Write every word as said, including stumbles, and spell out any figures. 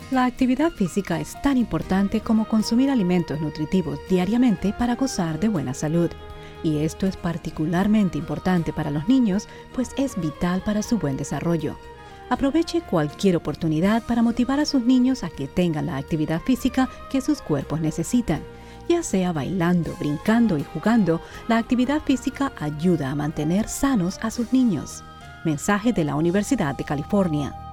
La actividad física es tan importante como consumir alimentos nutritivos diariamente para gozar de buena salud. Y esto es particularmente importante para los niños, pues es vital para su buen desarrollo. Aproveche cualquier oportunidad para motivar a sus niños a que tengan la actividad física que sus cuerpos necesitan. Ya sea bailando, brincando y jugando, la actividad física ayuda a mantener sanos a sus niños. Mensaje de la Universidad de California.